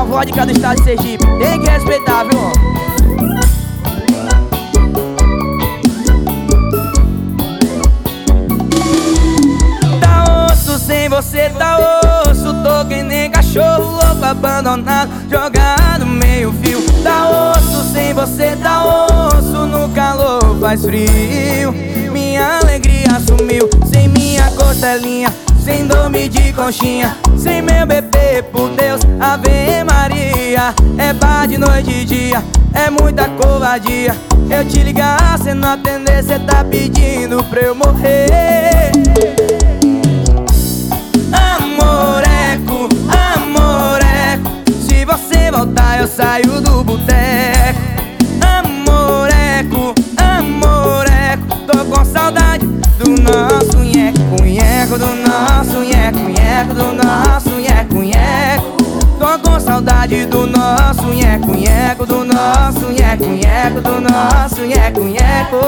vodka do estado de Sergipe. Tem que respeitar, viu? Tá osso, sem você tá osso. Tô que nem cachorro louco abandonado, jogado meio fio. Tá osso, sem você tá osso. No calor faz frio. Minha alegria sumiu, sem minha costelinha, sem dormir de conchinha, sem meu bebê, por Deus, Ave Maria. É bar de noite e dia, é muita covardia. Eu te ligar, cê não atender, cê tá pedindo pra eu morrer. Amoreco, amoreco, se você voltar eu saio do boteco. Amoreco, amoreco, tô com saudade do nosso nheco, nheco, do nosso nheco, nheco, do nosso nheco, nheco. Tô com saudade do nosso nheco, nheco, do nosso nheco, nheco, do nosso nheco, nheco.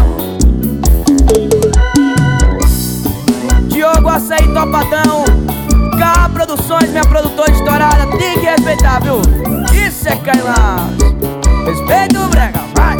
Diogo Açaí Topadão, K Produções, minha produtora estourada, tem que respeitar, viu? Isso é Kailas, respeita o brega, vai!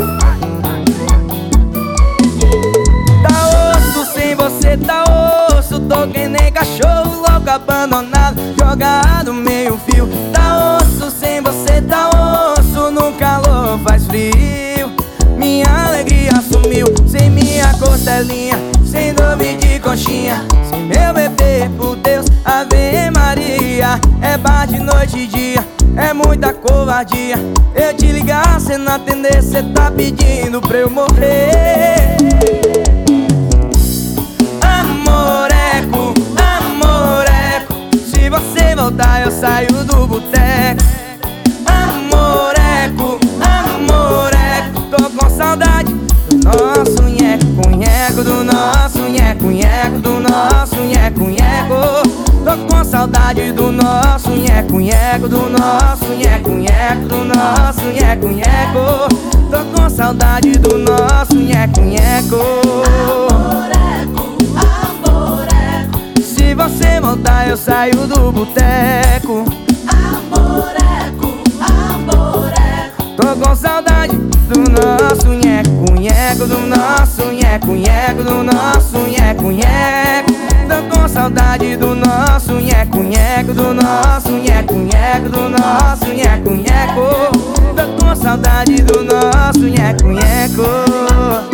Tá osso, sem você tá osso. Tô que nem cachorro louco abandonado, jogado meio fio. Tá osso, sem você tá osso. No calor faz frio. Minha alegria sumiu, sem minha costelinha, sem dormir de conchinha, sem meu bebê, por Deus, Ave Maria. É bar de noite e dia, é muita covardia. Eu te ligar, cê não atender, cê tá pedindo pra eu morrer. Amoreco, amoreco, se você voltar eu saio do boteco. Amoreco, amoreco, tô com saudade do nosso nheco, nheco, do nosso nheco, nheco, do nosso nheco, nheco. Tô com saudade do nosso nheco, nheco, do nosso nheco, nheco, do nosso nheco, nheco. Tô com saudade do nosso nheco, nheco. Se você voltar eu saio do boteco. Amoreco, amoreco, Tô com saudade do nosso nheco, nheco, do nosso nheco, nheco, do nosso nheco, nheco. Tô com saudade do nosso nheco, nheco, do nosso nheco, nheco, do nosso nheco, nheco. Tô com saudade do nosso nheco, nheco.